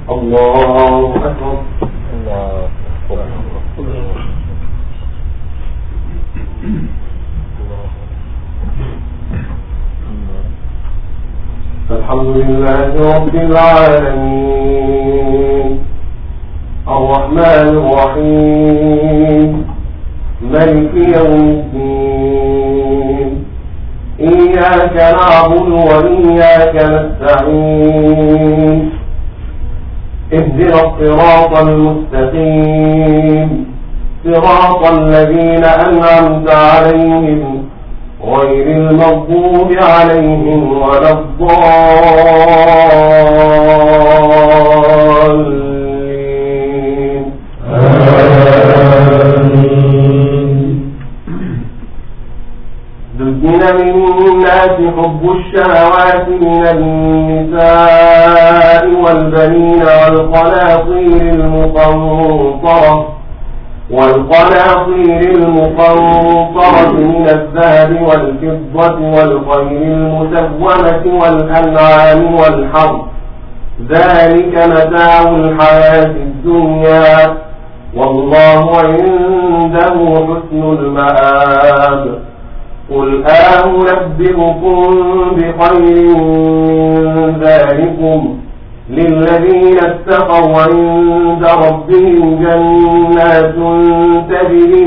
الله أكبر. الحمد لله رب العالمين الرحمن الرحيم مالك يوم الدين إياك نعبد وإياك نستعين اهدنا الصراط المستقيم صراط الذين أنعمت عليهم غير المغضوب عليهم ولا الضالين. زين للناس حب الشهوات من النساء والبنين والقناطير المقنطرة من الذهب والفضة والخيل المسومة والأنعام والحرث ذلك متاع الحياة الدنيا والله عنده حسن المآب. قل أنبئكم بخير من ذلكم للذين اتقوا عند ربهم جنات تجري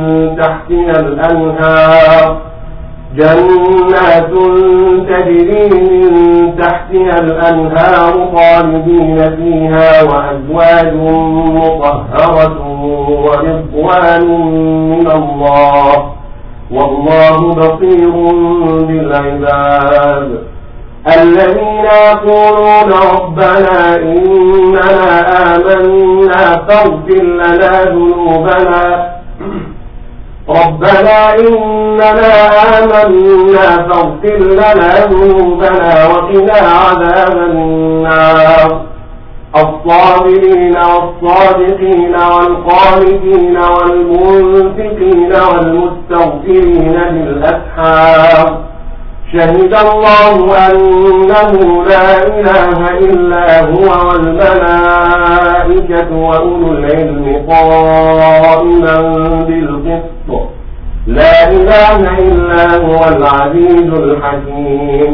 من تحتها الأنهار خالدين فيها وأزواج مطهرة ورضوان من الله والله بصير بالعباد. الذين يقولون ربنا إننا آمنا فاغفر لنا ذنوبنا وقنا عذاب النار. الصابرين والصادقين والقانتين والمنفقين والمستغفرين بالأسحار شهد الله أنه لا إله إلا هو والملائكة وأولو العلم قائما بالقسط لا إله إلا هو العزيز الحكيم.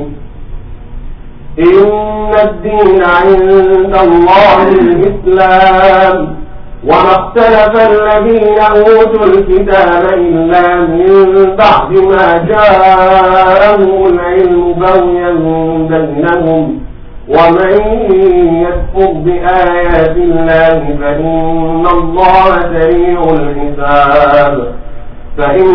إن الدين عند الله الإسلام وما اختلف الذين أوتوا الكتاب إلا من بعد ما جاءهم العلم بغيا بينهم ومن يكفر بآيات الله فإن الله سريع الحساب. فإن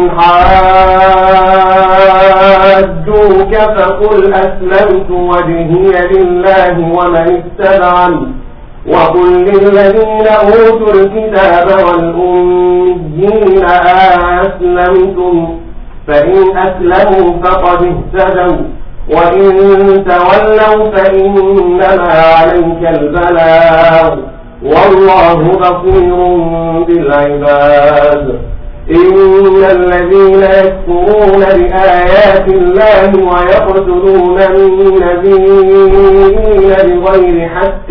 حاجوك فقل أسلمت وجهي لله ومن اتبعني وقل للذين أوتوا الكتاب والأميين أسلمتم فإن أسلموا فقد اهتدوا وإن تولوا فإنما عليك البلاغ والله بصير بالعباد. إن الذين يكفرون بآيات الله ويقتلون النبيين بغير حق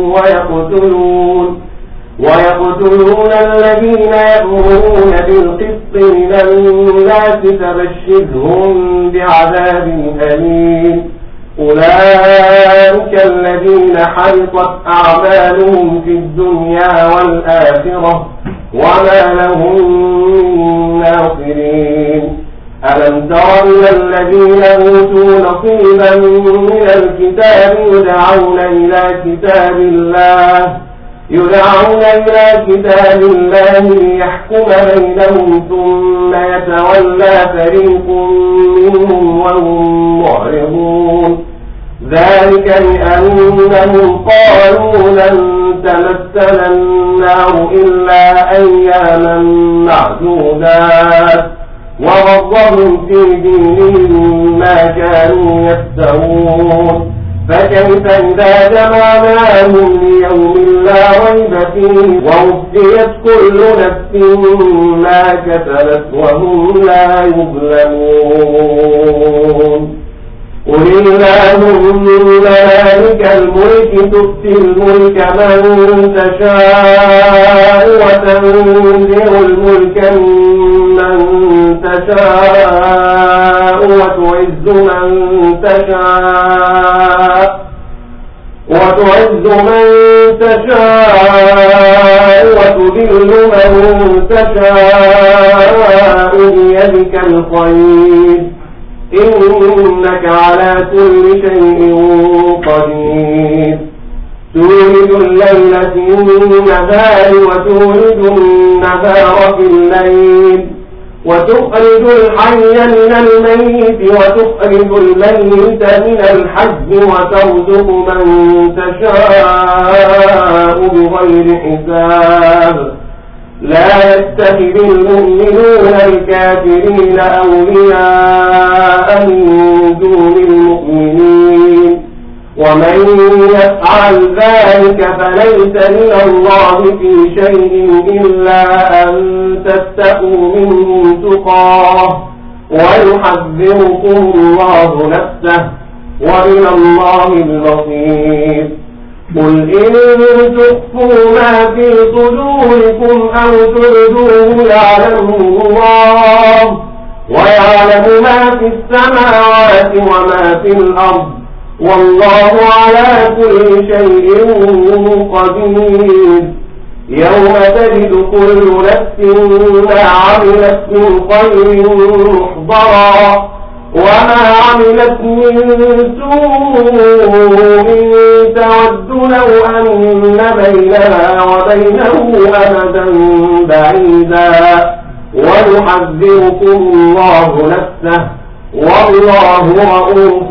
ويقتلون الذين يأمرون بالقسط من الناس فبشرهم بعذاب أليم. أولئك الذين حبطت أعمالهم في الدنيا والآخرة وما لهم من ناصرين. ألم تر إلى الذين أوتوا نصيبا من الكتاب يدعون إلى كتاب الله ليحكم بينهم ثم يتولى فريق منهم وهم معرضون. ذلك بأنهم قالوا لن تمسنا النار إلا أياما معدودات وغضبوا في دينهم ما كانوا يفترون. فكيف إذا جمعناهم ليوم لا ريب فيه ووفيت كل نفس ما كسبت وهم لا يظلمون. قل اللهم مالك الملك تؤتي الملك من تشاء وتنزع الملك ممن تشاء وتعز من تشاء وتذل من تشاء بيدك الخير إنك على كل شيء قدير تولد الليل في النهار وتولد النهار في الليل وتخرج الحي من الميت وتخرج الميت من الحي وترزق من تشاء بغير حساب لا يتخذ المؤمنون الكافرين أولياء من دون المؤمنين ومن يفعل ذلك فليس من الله في شيء إلا أن تتقوا منهم تقاه ويحذركم الله نفسه وإلى الله المصير قل إن تخفوا ما في صدوركم أو تبدوه يعلمه الله ويعلم ما في السماوات وما في الأرض والله على كل شيء قدير يوم تجد كل نفس ما عملت من خير محضرا وما عملت من سوء تود لو أن بينها وبينه أمدا بعيدا ويحذركم الله نفسه والله رؤوف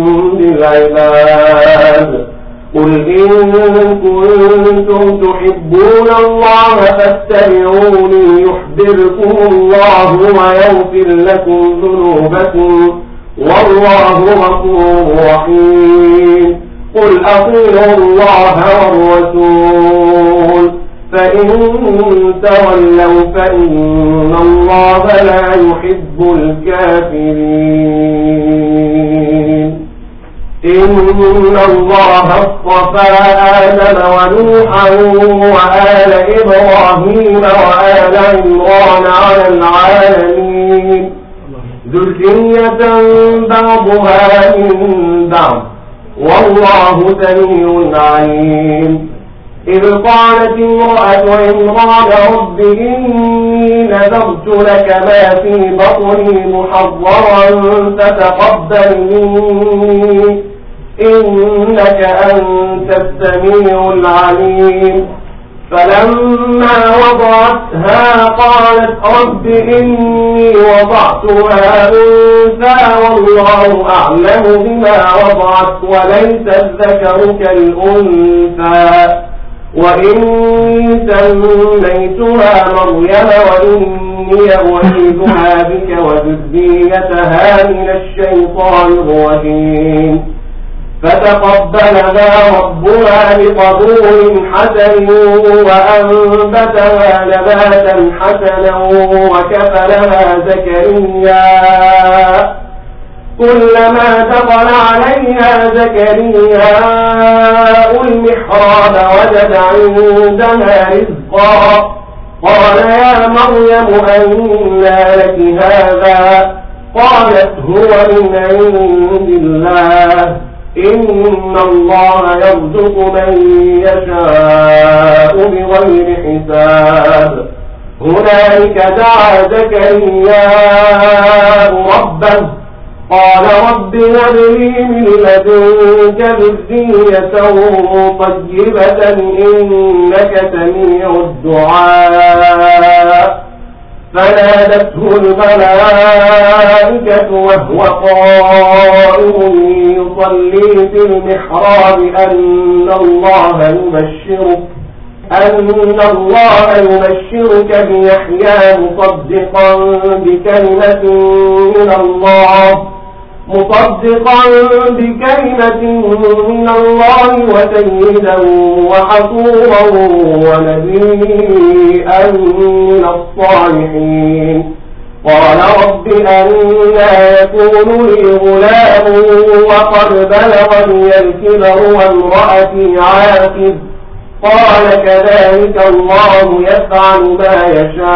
بالعباد قل إن كنتم تحبون الله فاتبعوني يحببكم الله ويغفر لكم ذنوبكم والله غفور رحيم قل أطيعوا الله والرسول فإن تولوا فإن الله لا يحب الكافرين إن الله اصطفى آدم ونوحا وآل إبراهيم وآل عمران على العالمين ذرية بعضها من بعض والله سميع عليم إذ قالت امرأة عمران رب إني نذرت لك ما في بطني محررا فتقبل مني إنك أنت السميع العليم فلما وضعتها قالت رب إني وضعتها أنثى والله أعلم بما وضعت وليس الذكر كالأنثى وإني سميتها مريم وإني أعيذها بك وذريتها من الشيطان الرجيم فتقبلها ربها بقبول حسن وأنبتها نباتا حسنا وكفلها زكريا كلما دخل عليها زكريا المحراب وجد عندها رزقا قال يا مريم أنى لك هذا قالت هو من عند الله إن الله يرزق من يشاء بغير حساب هنالك دعا زكريا ربه قال رب هب لي من لدنك ذرية طيبة إنك سميع الدعاء فنادته الملائكة وهو قائم يصلي في المحراب أن الله يبشرك بيحيى مصدقا بكلمة من الله وسيدا وحصورا ونبيا من الصالحين قال رب أنى يكون لي غلام وقد بلغني الكبر وامرأتي عاقر قال كذلك الله يفعل ما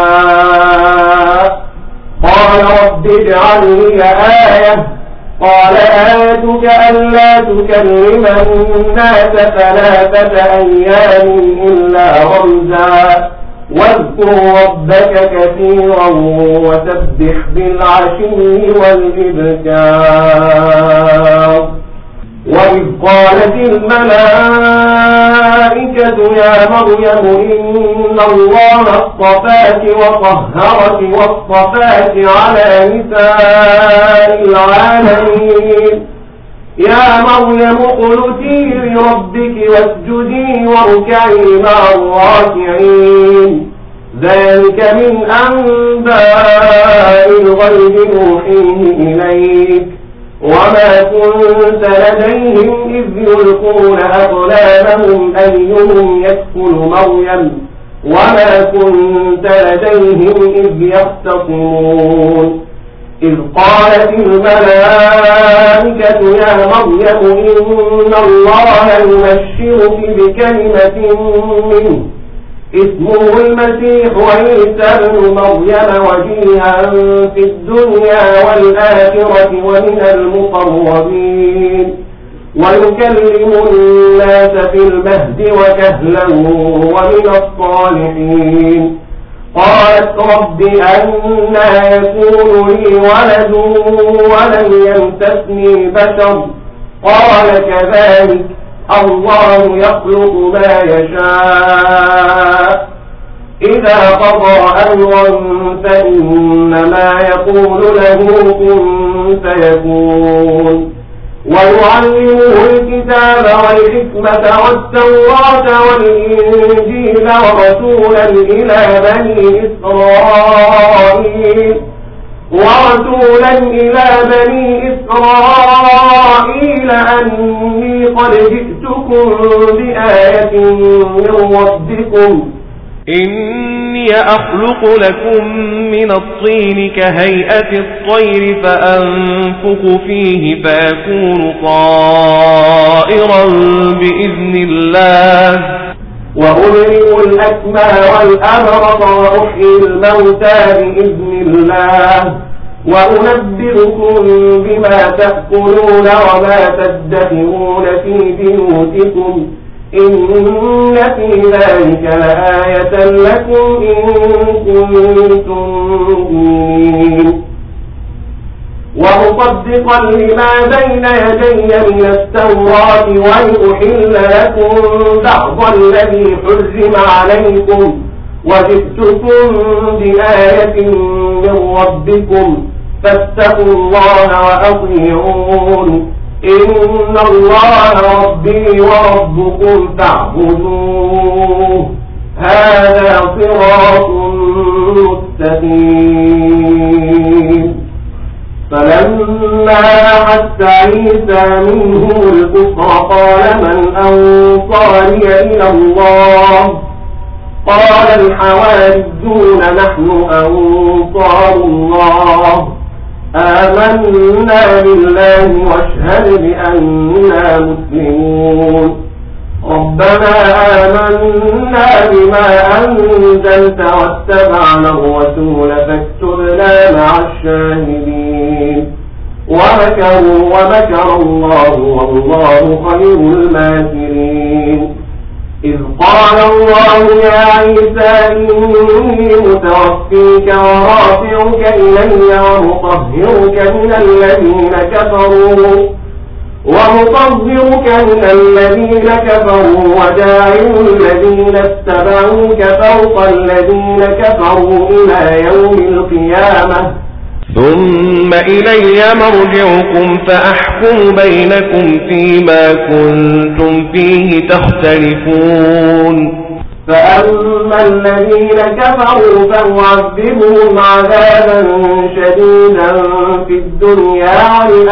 يشاء قال رب اجعل لي آية قال آيتك ألا تكلم الناس 3 أيام إلا رمزا واذكر ربك كثيرا وسبح بالعشي والإبكار. وإذ قالت الملائكة يا مريم إن الله اصطفاك وطهرك واصطفاك على نساء العالمين يا مريم اقنتي لربك واسجدي واركعي مع الراكعين ذلك من أنباء الغيب نوحيه إليك وما كنت لديهم إذ يلقون أقلامهم أيهم يكفل مريم وما كنت لديهم إذ يختصمون إذ قالت الملائكة يا مريم إن الله يبشرك بكلمة منه اسمه المسيح عيسى ابن مريم وجيها في الدنيا والآخرة ومن المقربين ويكلم الناس في المهد وكهلا ومن الصالحين. قالت رب أنى يكون لي ولد ولم يمسسني بشر قال كذلك الله يخلق ما يشاء إذا قضى أمرا فإنما يقول له كن فيكون. ويعلمه الكتاب والحكمة والتوراة والإنجيل ورسولا إلى بني إسرائيل أني قد جئتكم بآية من ربكم إني أخلق لكم من الطين كهيئة الطير فأنفخ فيه فيكون طائرا بإذن الله وأبرئ الأكمى والأبرص وأحيي الموتى بإذن الله وأنبئكم بما تأكلون وما تدخرون في بيوتكم إن في ذلك لآية لكم إن كنتم مؤمنين. ومصدقا لما بين يدي من التوراة ولأحل لكم بعض الذي حرم عليكم وجئتكم بآية من ربكم فاتقوا الله وأطيعون إن الله ربي وربكم فاعبدوه هذا صراط مستقيم. فلما أحس عيسى منهم الكفر قال من أنصاري إلى الله قال الحواريون نحن أنصار الله آمنا بالله واشهد بأننا مسلمون. ربنا آمنا بما أنزلت واتبعنا الرسول فاكتبنا مع الشاهدين. ومكروا ومكر الله والله خير الماكرين. إذ قال الله يا عيسى إني متوفيك ورافعك إلي ومطهرك من الذين كفروا وجاعل الذين اتبعوك فوق الذين كفروا إلى يوم القيامة ثم إلي مرجعكم فأحكم بينكم فيما كنتم فيه تختلفون. فأما الذين كفروا فأعذبهم عذابا شديدا في الدنيا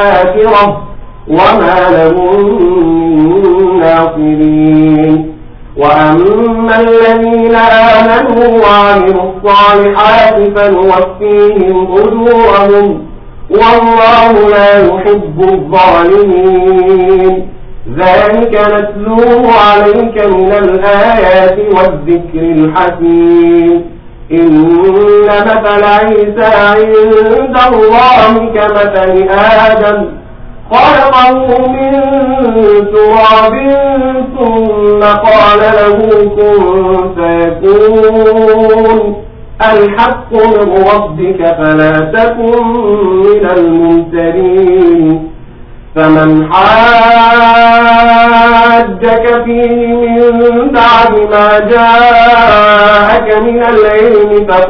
والآخرة وما لهم من ناصرين. وأما الذين آمنوا وعملوا الصالحات فنوفيهم أجورهم والله لا يحب الظالمين ذلك نتلوه عليك من الآيات والذكر الحكيم إن مثل عيسى عند الله كمثل آدم خلقه من تراب ثم قال له كن فيكون الحق من ربك فلا تكن من الممترين فمن حاجك فيه من بعد ما جاءك من العلم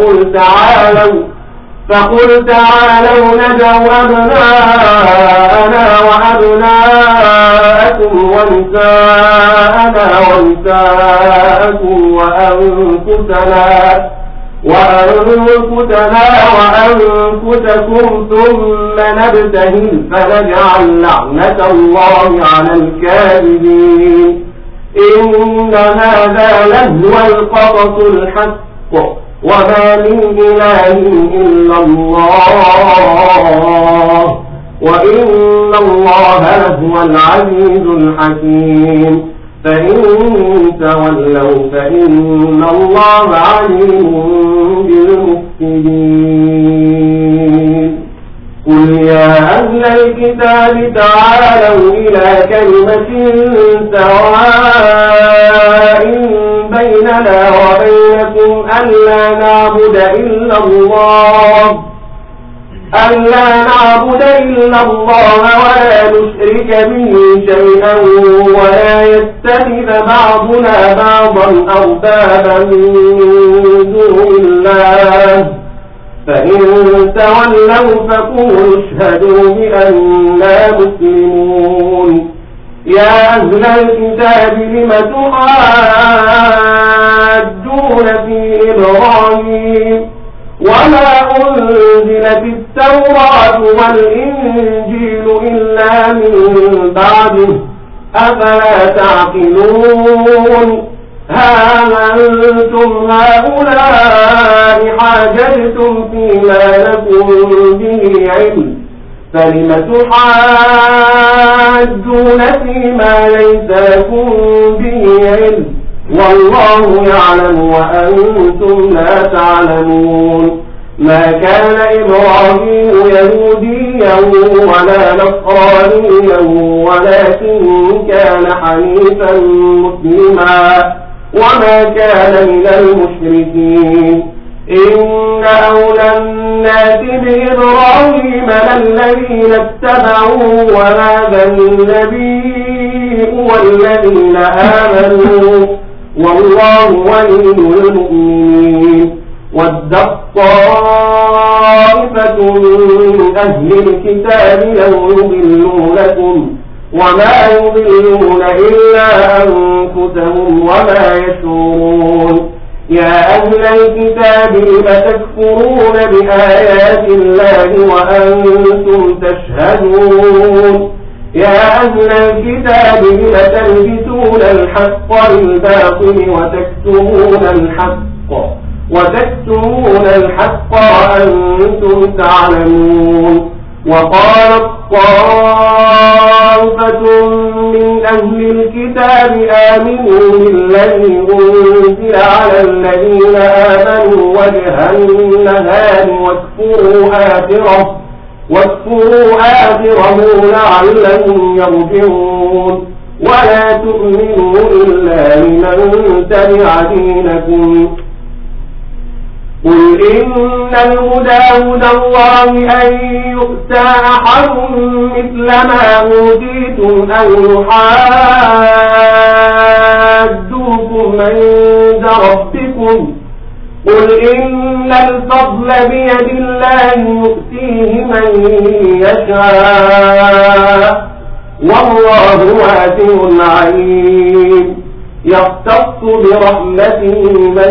فقل تعالوا ندعو أبناءنا وأبناءكم ونساءنا ونساءكم وأنفسكم ثم نبتهل فنجعل لعنة الله على الكاذبين إن هذا لهو القصص الحق وما من إله إلا الله وإن الله لهو العزيز الحكيم فإن تولوا فإن الله عليم بالمفسدين قل يا أهل الكتاب تعالوا إلى كلمة سواء بيننا وبينكم ألا نعبد إلا الله ولا نشرك به شيئا ولا يتخذ بعضنا بعضا أربابا من دون الله فإن تولوا فقولوا اشهدوا بأننا مسلمون يا أهل الكتاب لم تحاجون في إبراهيم وما أنزلت التوراة والإنجيل إلا من بعده أفلا تعقلون ها أنتم هؤلاء حاججتم فيما لكم به علم فلم تحاجون فيما ليس لكم به علم والله يعلم وأنتم لا تعلمون ما كان إبراهيم يهوديا ولا نصرانيا ولكن كان حنيفا مسلما وما كان من المشركين إن أولى الناس بإبراهيم للذين اتبعوه وهذا النبي والذين آمنوا والله ولي المؤمنين ودت طائفة من أهل الكتاب لو يضلونكم وما يضلون إلا أنفسهم وما يشعرون يا أهل الكتاب لم تكفرون بآيات الله وأنتم تشهدون يا أهل الكتاب لم تلبسون الحق بالباطل وتكتمون الحق وأنتم تعلمون وقالت طائفة من أهل الكتاب آمنوا بالذي أنزل على الذين آمنوا وجه النهار واكفروا آخره لعلهم يرجعون ولا تؤمنوا إلا لمن تبع دينكم قل إن الهدى هدى الله أن يؤتى أحد مثل ما أوتيتم أو يحاجوكم عند ربكم قل إن الفضل بيد الله يؤتيه من يشاء والله واسع عليم يختص برحمته من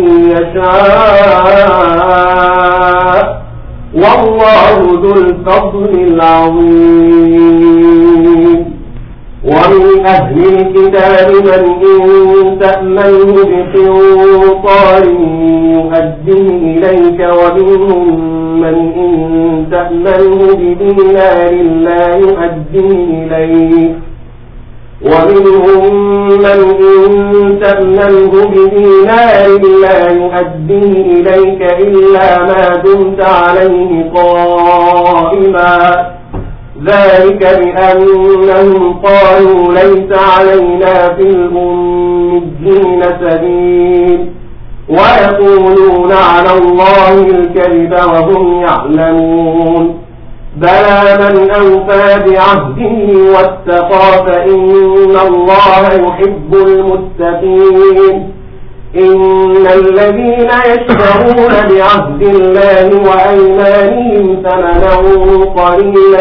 يشاء والله ذو الفضل العظيم ومن أهل الكتاب من إن تأمنه بقنطار يؤديه إليك ومنهم من إن تأمنه بدينار لا يؤديه إليك ومنهم من إن تأمنه بدينار لا يؤديه إليك إلا ما دمت عليه قائما ذلك بأنهم قالوا ليس علينا في الأميين سبيل ويقولون على الله الكذب وهم يعلمون بلى من أوفى بعهده واتقى فإن الله يحب المتقين إن الذين يشترون بعهد الله وأيمانهم ثمنا قليلا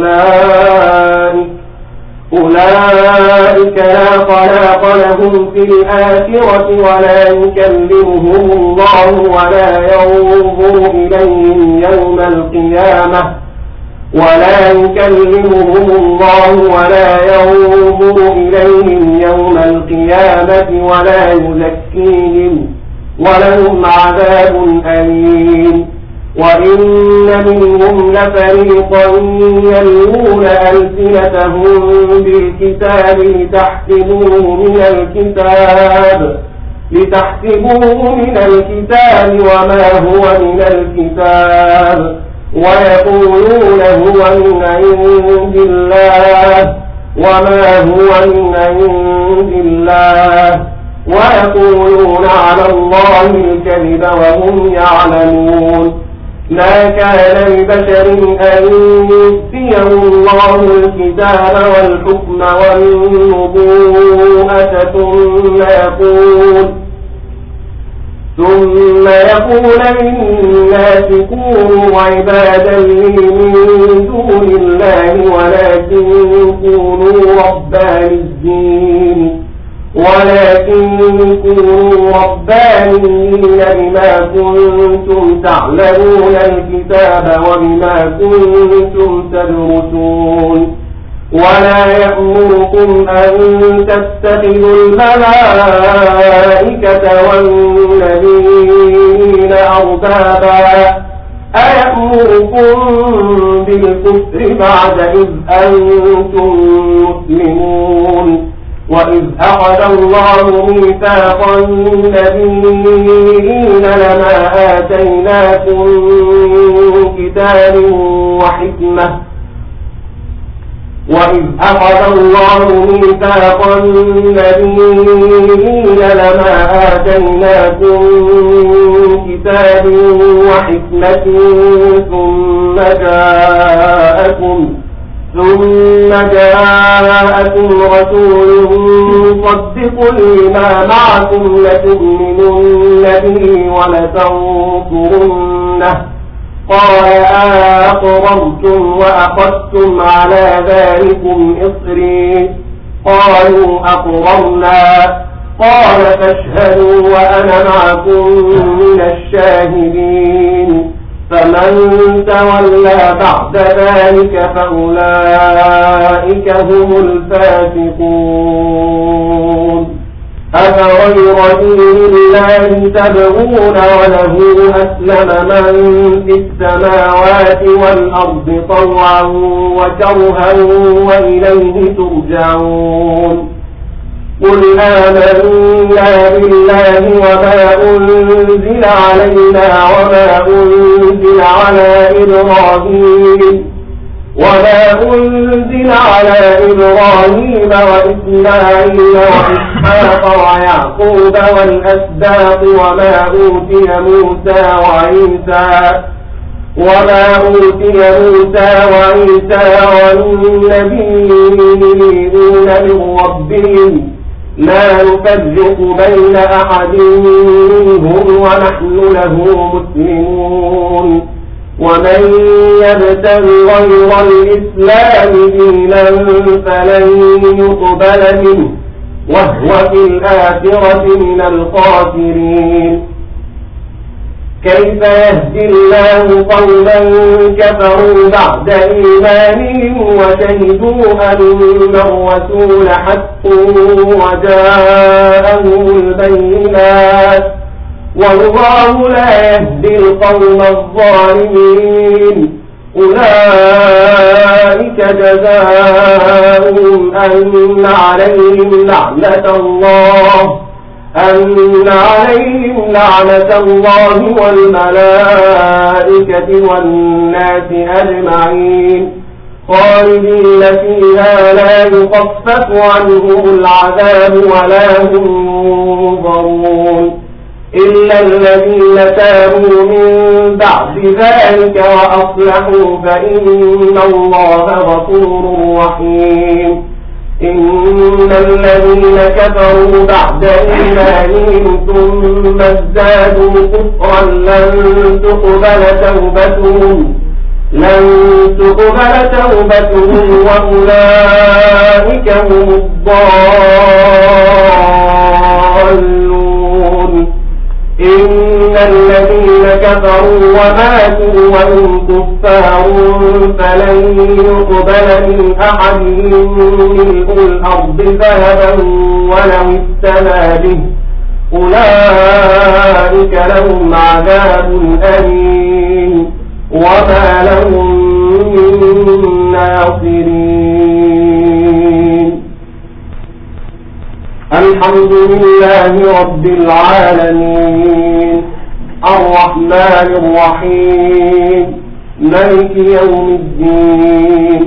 أولئك لا خلاق لهم في الآخرة ولا يكلمهم الله ولا ينظر إليهم يوم القيامة ولا يكلمهم الله ولا ينظر إليهم يوم القيامة ولا يزكيهم ولهم عذاب أليم وإن منهم لفريقا يلوون ألسنتهم بالكتاب لتحسبوه من الكتاب وما هو من الكتاب ويقولون هو من عند الله وما هو من عند الله ويقولون على الله الكذب وهم يعلمون ما كان لبشر أن يؤتيه الله الكتاب والحكم والنبوءة ثم يقول للناس كونوا عبادا لي من دون الله ولكن كونوا ربانيين بما كنتم تعلمون الكتاب وبما كنتم تدرسون ولا يأمركم أن تتخذوا الملائكة والنبيين أربابا أيأمركم بالكفر بعد إذ أنتم مسلمون وإذ أخذ الله ميثاق النبيين لما آتيناكم من كتاب وحكمة وإذ أخذ الله ميثاق النبيين لما آتيناكم من كتاب وحكمة ثم جاءكم رسول مصدق لما معكم لتؤمنن به ولتنصرنه قال أقررتم وأخذتم على ذلكم إصري قالوا أقررنا قال فاشهدوا وأنا معكم من الشاهدين فمن تولى بعد ذلك فأولئك هم الفاسقون أفغير دين الله تبغون وله أسلم من في السماوات والأرض طوعا وكرها وإليه ترجعون قل آمنا بالله وما أنزل علينا وما أنزل على إبراهيم وإسماعيل وإسحاق ويعقوب والأسباط وما أوتي موسى وعيسى والنبيون من ربهم لا نفرق بين أحد منهم ونحن له مسلمون ومن يبتغ غير الإسلام دينا فلن يقبل منه وهو في الآخرة من الخاسرين كيف يهدي الله قوما كفروا بعد إيمانهم وشهدوا أن الرسول حق وجاءهم البينات والله لا يهدي القوم الظالمين أولئك جزاؤهم أن عليهم لعنة الله والملائكة والناس أجمعين خالدين فيها لا يخفف عنهم العذاب ولا هم ينظرون إلا الذين تابوا من بعد ذلك وأصلحوا فإن الله غفور رحيم إن الذين كفروا بعد إيمانهم ثم ازدادوا كفرا لن تقبل توبتهم وأولئك هم الضالون إن الذين كفروا وماتوا وهم كفار فلن يقبل من أحدهم ملء الأرض ذهبا ولو افتدى به أولئك لهم عذاب أليم وما لهم من ناصرين. الحمد لله رب العالمين الرحمن الرحيم مالك يوم الدين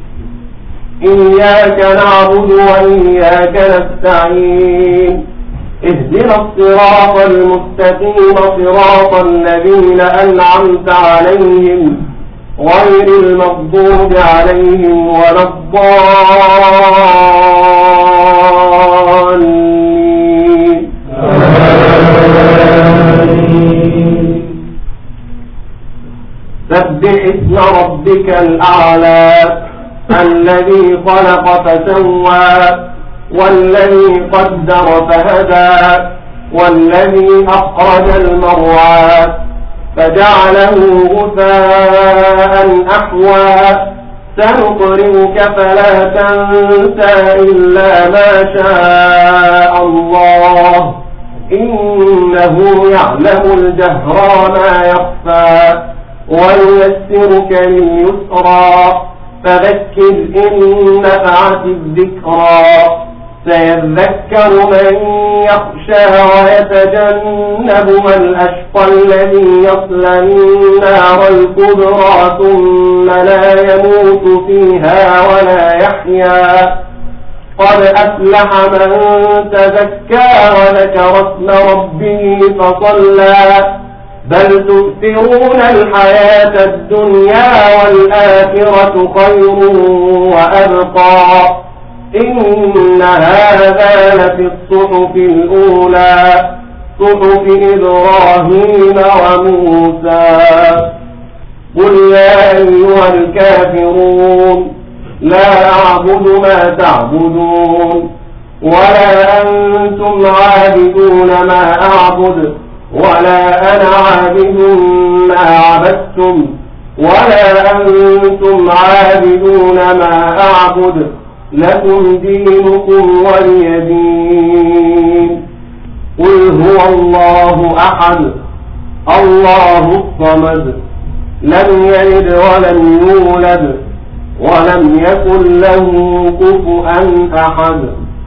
إياك نعبد وإياك نستعين اهدنا الصراط المستقيم صراط الذين أنعمت عليهم غير المغضوب عليهم ولا الضالين. سبح اسم ربك الأعلى الذي خلق فسوى والذي قدر فهدى والذي أخرج المرعى فجعله غثاء أحوى سنقرئك فلا تنسى إلا ما شاء الله إنه يعلم الجهر وما يخفى وييسرك لليسرى فذكر إن نفعت الذكرى سيذكر من يخشى ويتجنبها الأشقى الذي يصلى النار الكبرى ثم لا يموت فيها ولا يحيا قد أفلح من تزكى وذكر اسم ربه فصلى بل تؤثرون الحياة الدنيا والآخرة خير وأبقى إن هذا لفي الصحف الأولى صحف إبراهيم وموسى. قل يا أيها الكافرون لا أعبد ما تعبدون ولا أنتم عابدون ما أعبد ولا أنا عابد ما عبدتم ولا أنتم عابدون ما أعبد لكم دينكم ولي دين. قل هو الله أحد الله الصمد لم يلد ولم يولد ولم يكن له كفوا أحد.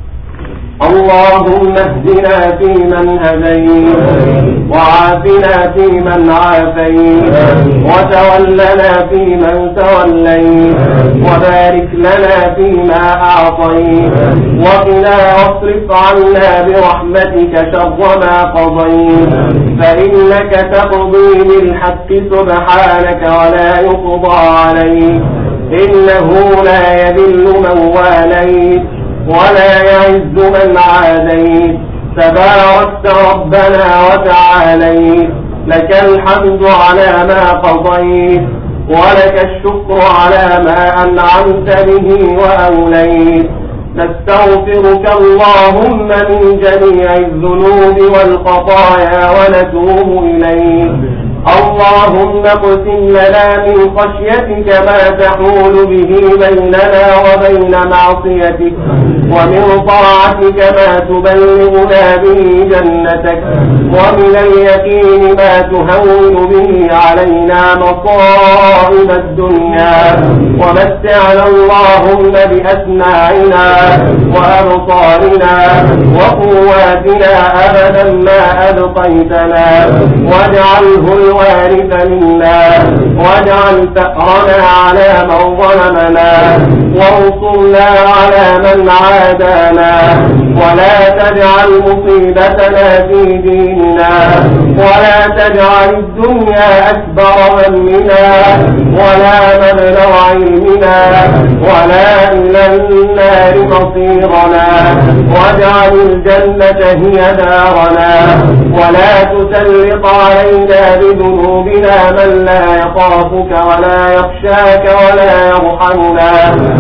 اللهم اهدنا فيمن هديت وعافنا فيمن عافيت وتولنا فيمن توليت وبارك لنا فيما أعطيت وقنا واصرف عنا برحمتك شر ما قضيت فإنك تقضي بالحق سبحانك ولا يقضى عليك إنه لا يذل من واليت ولا يعز من عاديت تباركت ربنا وتعاليت لك الحمد على ما قضيت ولك الشكر على ما أنعمت به وأوليت نستغفرك اللهم من جميع الذنوب والخطايا ونتوب إليك اللهم اقسم لنا من خشيتك ما تحول به بيننا وبين معصيتك ومن طاعتك ما تبلغنا به جنتك ومن اليقين ما تهون به علينا مصائب الدنيا ومتعنا اللهم بأسماعنا وأبصارنا وقواتنا أبدا ما أبقيتنا واجعله الوارث منا واجعل ثأرنا على من ظلمنا وانصرنا على من عادانا ولا تجعل مصيبتنا في ديننا ولا تجعل الدنيا أكبر همنا ولا مبلغ علمنا ولا إلى النار مصيرنا واجعل الجنة هي دارنا ولا تسلط علينا بذنوبنا من لا يخافك ولا يخشاك ولا يرحمنا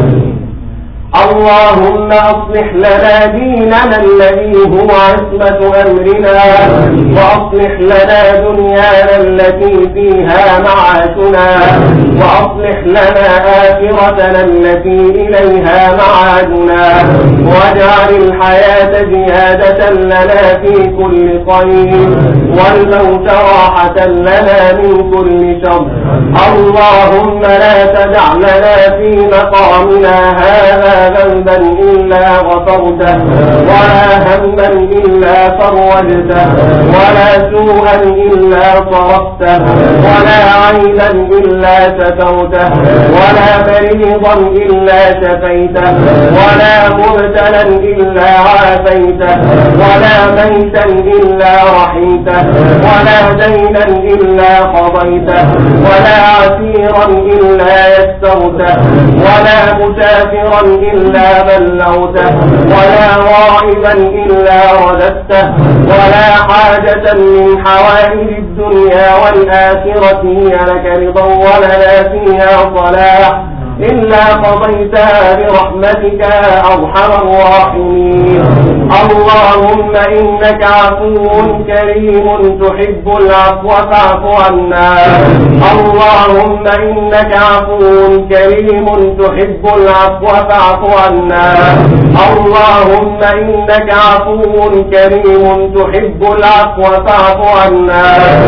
اللهم أصلح لنا ديننا الذي هو عصمة أمرنا وأصلح لنا دنيانا التي فيها معاشنا وأصلح لنا آخرتنا التي إليها معادنا واجعل الحياة زيادة لنا في كل خير والموت راحة لنا من كل شر اللهم لا تدع لنا في مقامنا هذا ذنبا إلا غفرته ولا هما إلا فرجته ولا سوءا إلا صرفته ولا عيبا إلا سترته ولا مريضا إلا شفيته ولا مبتلا إلا عافيته ولا ميتا إلا رحمته ولا دينا إلا قضيته ولا عسيرا إلا يسرته ولا مسافرا إلا بلغته ولا غائبا إلا رددته ولا حاجة من حوائج الدنيا والآخرة هي لك رضا ولنا فيها صلاح إلا قضيتها برحمتك أرحم الراحمين اللهم إنك عفو كريم تحب العفو فاعف عنا اللهم إنك عفو كريم تحب العفو فاعف عنا اللهم إنك عفو كريم تحب العفو فاعف عنا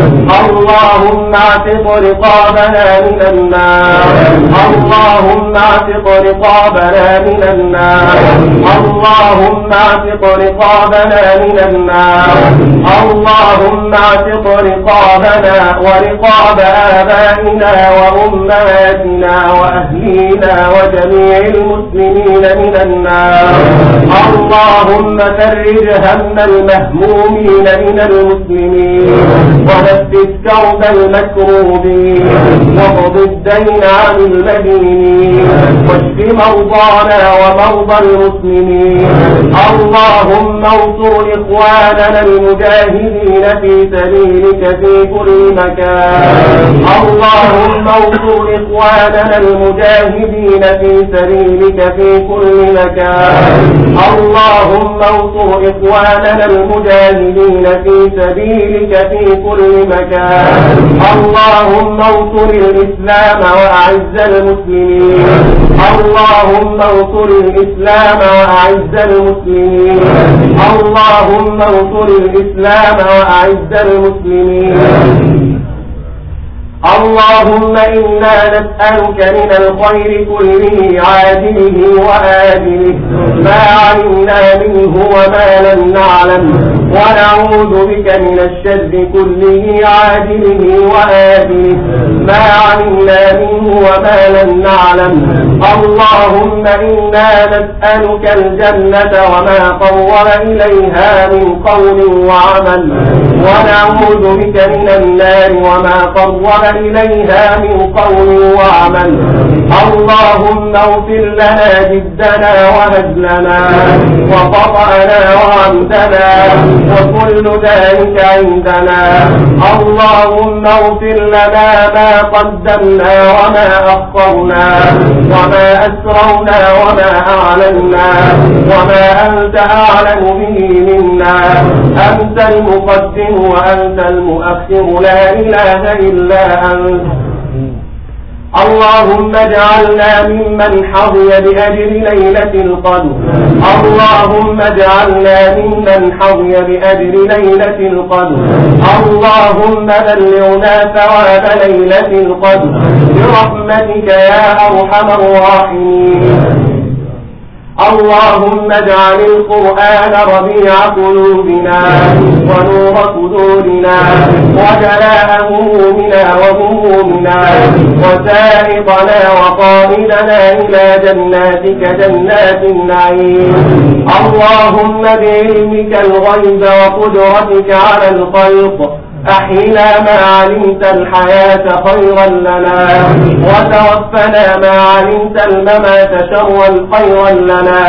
اللهم اعتق رقابنا من النار اللهم اعتق رقابنا من النار اللهم اعتق رقابنا من النار اللهم اعتق رقابنا ورقاب آبائنا وأمهاتنا وأهلينا وجميع المسلمين من النار اللهم فرج هم المهمومين من المسلمين ونفس كرب المكروبين واقض الدين عن المدينين واشف مرضانا ومرضى المسلمين اللهم انصر إخواننا المجاهدين في سبيلك في كل مكان اللهم انصر إخواننا المجاهدين في سبيلك في كل مكان اللهم انصر إخواننا المجاهدين في سبيلك في كل مكان اللهم انصر الإسلام وأعز المسلمين اللهم انصر الإسلام وأعز المسلمين اللهم انصر الإسلام وأعز المسلمين اللهم إنا نسألك من الخير كله عاجله وآجله ما علمنا منه وما لم نعلم ونعوذ بك من الشر كله عاجله وآجله ما علمنا منه وما لم نعلم اللهم إنا نسألك الجنة وما قرب إليها من قول وعمل ونعوذ بك من النار وما قرب إليها من قول وعمل اللهم اغفر لنا جدنا وهزلنا وخطأنا وعمدنا وكل ذلك عندنا اللهم اغفر لنا ما قدمنا وما أخرنا وما أسررنا وما أعلنا وما أنت أعلم به منا أنت المقدم وأنت المؤخر لا إله إلا أنت اللهم اجعلنا ممن حظي بأجر ليلة القدر اللهم اجعلنا ممن حظي بأجر ليلة القدر اللهم بلغنا ثواب ليلة القدر برحمتك يا أرحم الراحمين اللهم اجعل القرآن ربيع قلوبنا ونور صدورنا وجلاء همومنا وهمومنا وسائقنا وقائدنا إلى جناتك جنات النعيم اللهم بعلمك الغيب وقدرتك على الخلق أحينا ما علمت الحياة خيرا لنا وتوفنا ما علمت الممات شرا خيرا لنا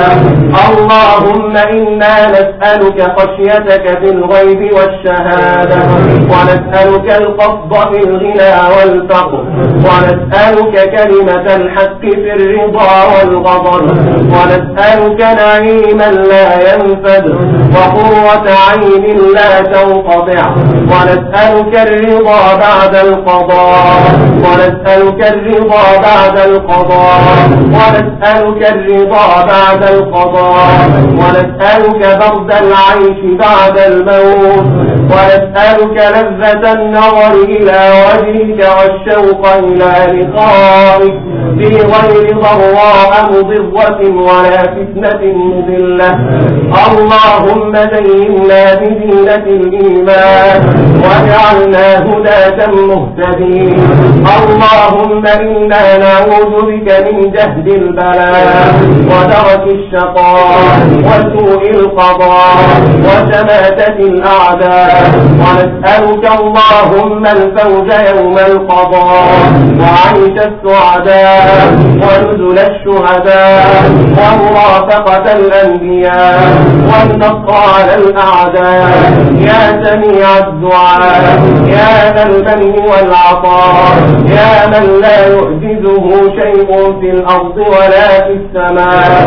اللهم إنا نسألك خشيتك في الغيب والشهادة ونسألك القصد في الغنى والفقر ونسألك كلمة الحق في الرضا والغضب ونسألك نعيما لا ينفد وقرة عين لا تنقطع ونسألك الرضا بعد القضاء ونسألك الرضا بعد القضاء ونسألك الرضا بعد القضاء ونسألك برد العيش بعد الموت ونسألك لذة النظر إلى وجهك والشوق إلى لقائك في غير ضراء مضرة ولا فتنة مضلة اللهم زينا بزينة الإيمان واجعلنا هداة مهتدين اللهم إنا نعوذ بك من جهد البلاء ودرك الشقاء وسوء القضاء وشماتة الأعداء ونسألك اللهم الفوز يوم القضاء وعيش السعداء ونزل الشهداء ومرافقة الأنبياء والنصر على الأعداء يا سميع الدعاء يا ذا المن والعطاء يا من لا يعجزه شيء في الأرض ولا في السماء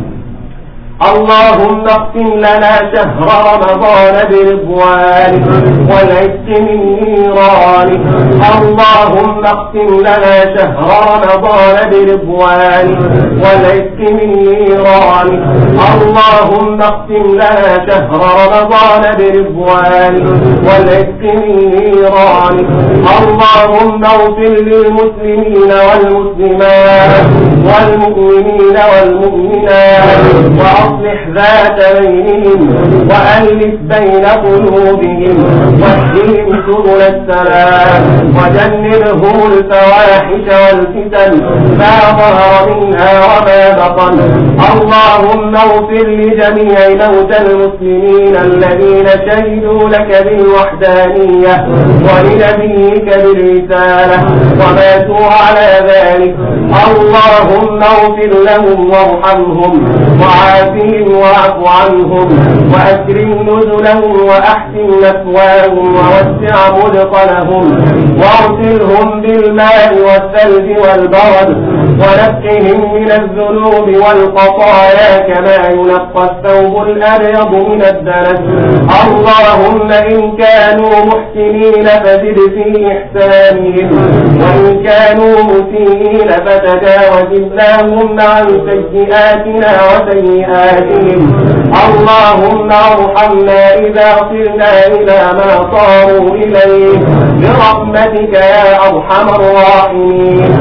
اللهم اختم لنا شهر رمضان برضوانك والعتق من نيرانك اللهم اختم لنا شهر رمضان برضوانك والعتق من نيرانك اللهم اختم لنا شهر رمضان برضوانك والعتق من نيرانك اللهم اغفر للمسلمين والمسلمات والمؤمنين والمؤمنات وأصلح ذات بينهم وألف بين قلوبهم واهدهم سبل السلام وجنبهم الفواحش والفتن ما ظهر منها وما بطن اللهم اغفر لجميع موتى المسلمين الذين شهدوا لك بالوحدانية ولنبيك بالرسالة وماتوا على ذلك اللهم اغفر لهم وارحمهم وعافهم واعف عنهم وأكرم نزلهم وأحسن مثواهم ووسع مدخلهم واغسلهم بالماء والثلج والبرد ونقهم من الذنوب والخطايا كما ينقى الثوب الأبيض من الدنس اللهم إن كانوا محسنين فزد في إحسانهم وإن كانوا مسيئين فتجاوز اللهم عن سيئاتنا وسيئاتهم اللهم ارحمنا إذا صرنا إلى ما صاروا إليه برحمتك يا أرحم الراحمين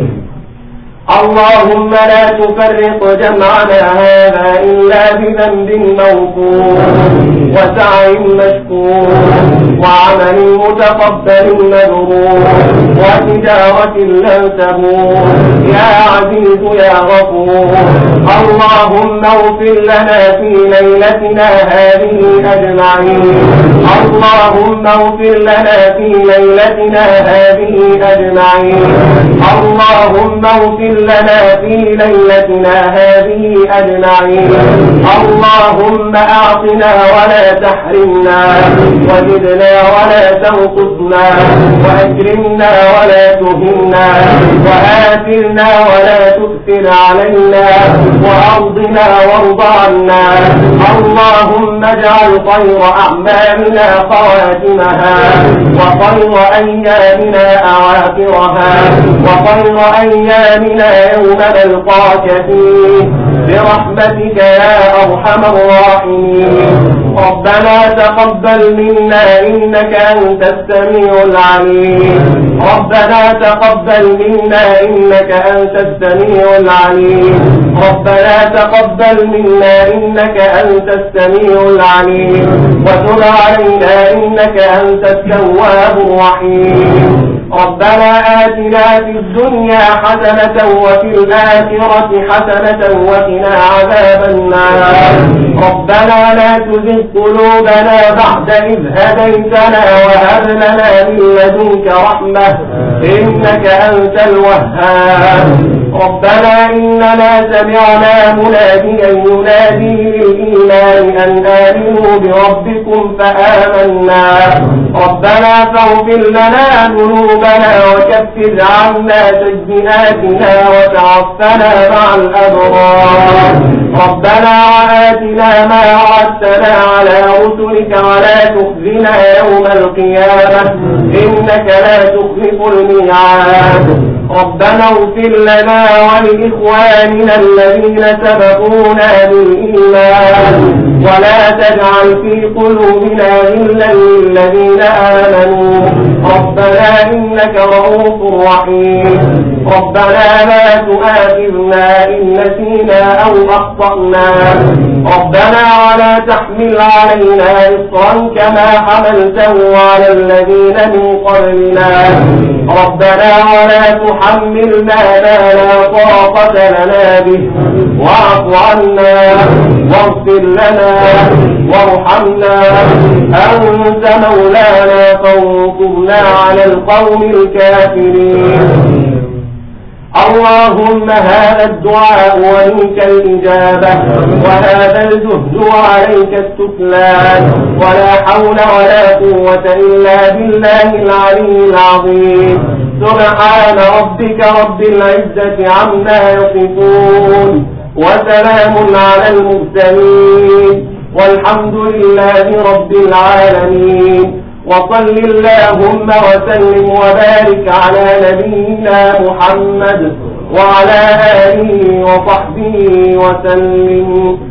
اللهم لا تفرق جمعنا هذا إلا بذنب موفور وسعي مشكور وعمل متقبل مبرور وتجارة لن تبور يا عزيز يا غفور اللهم اغفر لنا في ليلتنا هذه أجمعين اللهم اغفر لنا في ليلتنا هذه أجمعين. اللهم اغفر لنا في ليلتنا هذه أجمعين. اللهم أعطنا ولا تحرمنا، وزدنا ولا تنقصنا، وأكرمنا ولا تهنا، وآثرنا ولا تؤثر علينا، وأرضنا وارض عنا. اللهم اجعل خير أعمالنا خواتمها، وخير أيامنا أواخرها، وخير أيامنا يوم نلقاك فيه برحمتك يا أرحم الراحمين. ربنا تقبل منا إنك أنت السميع العليم. ربنا تقبل منا إنك أنت السميع العليم. ربنا تقبل منا إنك أنت السميع العليم، وتب علينا إنك أنت التواب الرحيم. ربنا آتنا في الدنيا حسنة وفي الآخرة حسنة وقنا عذاب النار. ربنا لا تزغ قلوبنا بعد إذ هديتنا وهب لنا من لدنك رحمة إنك أنت الوهاب. ربنا إننا سمعنا مناديا ينادي للإيمان أن آمنوا بربكم فآمنا. ربنا فاغفر لنا ذنوبنا وكفر عنا سيئاتنا وتوفنا مع الأبرار. ربنا وآتنا ما وعدتنا على رسلك ولا تخزنا يوم القيامة إنك لا تخلف الميعاد. ربنا اغفر لنا ولإخواننا الذين سبقونا بالإيمان ولا تجعل في قلوبنا غلا للذين آمنوا ربنا إنك رؤوف رحيم. ربنا لا تؤاخذنا إن نسينا أو أخطأنا. ربنا ولا تحمل علينا إصرا كما حملته على الذين من قبلنا. ربنا ولا تحملنا ما لا طاقة لنا به واعف عنا واغفر لنا وارحمنا أنت مولانا فانصرنا على القوم الكافرين. اللهم هذا الدعاء ومنك الإجابة وهذا الجهد وعليك السفلان ولا حول ولا قوة إلا بالله العلي العظيم. سبحان ربك رب العزة عما يصفون وسلام على المرسلين والحمد لله رب العالمين. وصل اللهم وسلم وبارك على نبينا محمد وعلى آله وصحبه وسلم.